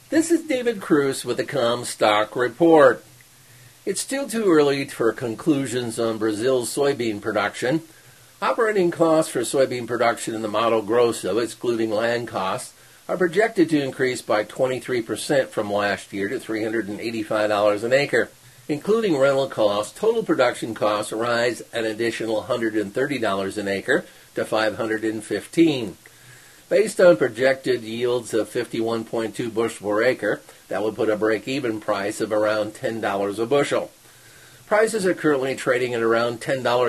This is David Cruz with the Comstock Report. It's still too early for conclusions on Brazil's soybean production. Operating costs for soybean production in the Mato Grosso, excluding land costs, are projected to increase by 23% from last year to $385 an acre. Including rental costs, total production costs rise an additional $130 an acre to $515. Based on projected yields of 51.2 bushels per acre, that would put a break-even price of around $10 a bushel. Prices are currently trading at around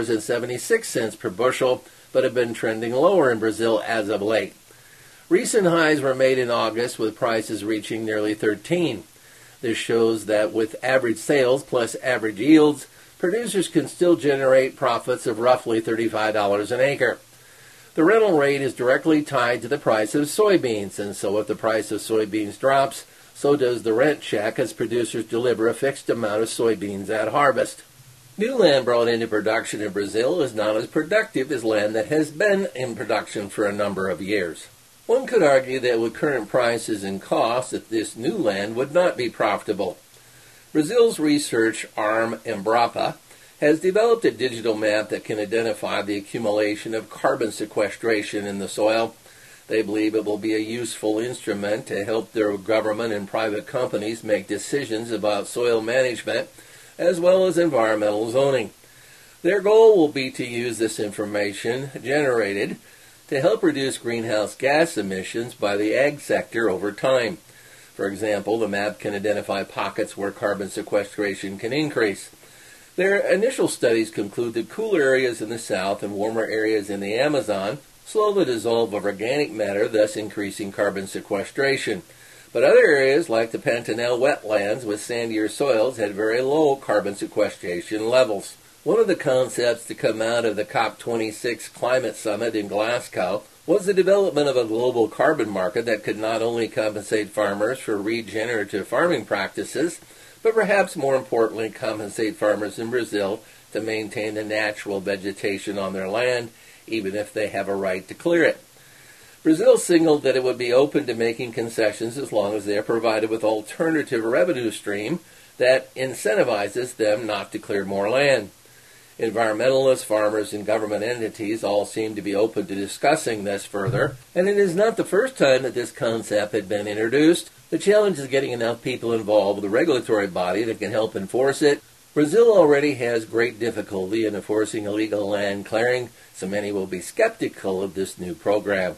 $10.76 per bushel, but have been trending lower in Brazil as of late. Recent highs were made in August, with prices reaching nearly $13. This shows that with average sales plus average yields, producers can still generate profits of roughly $35 an acre. The rental rate is directly tied to the price of soybeans, and so if the price of soybeans drops, so does the rent check as producers deliver a fixed amount of soybeans at harvest. New land brought into production in Brazil is not as productive as land that has been in production for a number of years. One could argue that with current prices and costs, that this new land would not be profitable. Brazil's research arm, Embrapa, has developed a digital map that can identify the accumulation of carbon sequestration in the soil. They believe it will be a useful instrument to help their government and private companies make decisions about soil management as well as environmental zoning. Their goal will be to use this information generated to help reduce greenhouse gas emissions by the ag sector over time. For example, the map can identify pockets where carbon sequestration can increase. Their initial studies conclude that cooler areas in the south and warmer areas in the Amazon slow the dissolve of organic matter, thus increasing carbon sequestration. But other areas, like the Pantanal wetlands with sandier soils, had very low carbon sequestration levels. One of the concepts to come out of the COP26 climate summit in Glasgow was the development of a global carbon market that could not only compensate farmers for regenerative farming practices, but perhaps more importantly compensate farmers in Brazil to maintain the natural vegetation on their land, even if they have a right to clear it. Brazil signaled that it would be open to making concessions as long as they are provided with alternative revenue stream that incentivizes them not to clear more land. Environmentalists, farmers, and government entities all seem to be open to discussing this further, and it is not the first time that this concept had been introduced. The challenge is getting enough people involved with a regulatory body that can help enforce it. Brazil already has great difficulty in enforcing illegal land clearing, so many will be skeptical of this new program.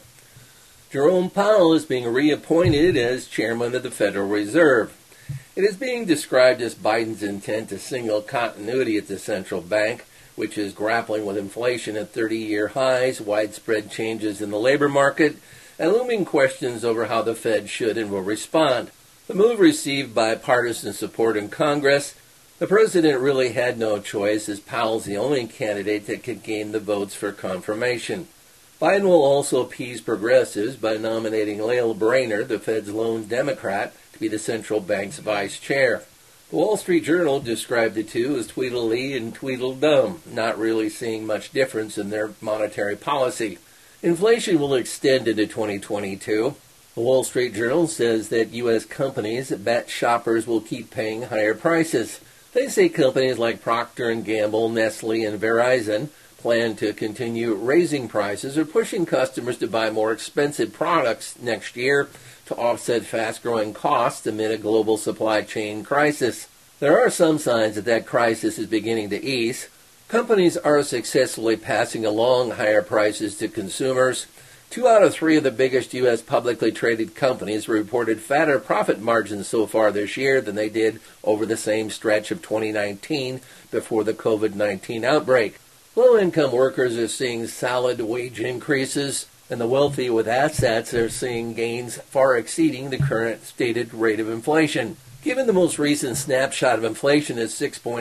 Jerome Powell is being reappointed as chairman of the Federal Reserve. It is being described as Biden's intent to signal continuity at the central bank, which is grappling with inflation at 30-year highs, widespread changes in the labor market, and looming questions over how the Fed should and will respond. The move received bipartisan support in Congress. The president really had no choice, as Powell's the only candidate that could gain the votes for confirmation. Biden will also appease progressives by nominating Lael Brainerd, the Fed's lone Democrat, to be the central bank's vice chair. The Wall Street Journal described the two as Tweedledee and Tweedledum, not really seeing much difference in their monetary policy. Inflation will extend into 2022. The Wall Street Journal says that U.S. companies bet shoppers will keep paying higher prices. They say companies like Procter & Gamble, Nestle, and Verizon plan to continue raising prices or pushing customers to buy more expensive products next year to offset fast-growing costs amid a global supply chain crisis. There are some signs that that crisis is beginning to ease. Companies are successfully passing along higher prices to consumers. 2 out of 3 of the biggest U.S. publicly traded companies reported fatter profit margins so far this year than they did over the same stretch of 2019 before the COVID-19 outbreak. Low-income workers are seeing solid wage increases, and the wealthy with assets are seeing gains far exceeding the current stated rate of inflation. Given the most recent snapshot of inflation is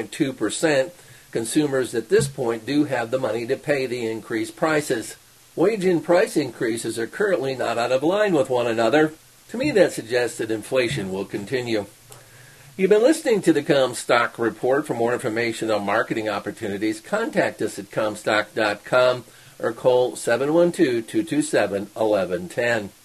6.2%, consumers at this point do have the money to pay the increased prices. Wage and price increases are currently not out of line with one another. To me, that suggests that inflation will continue. You've been listening to the Comstock Report. For more information on marketing opportunities, contact us at Comstock.com or call 712-227-1110.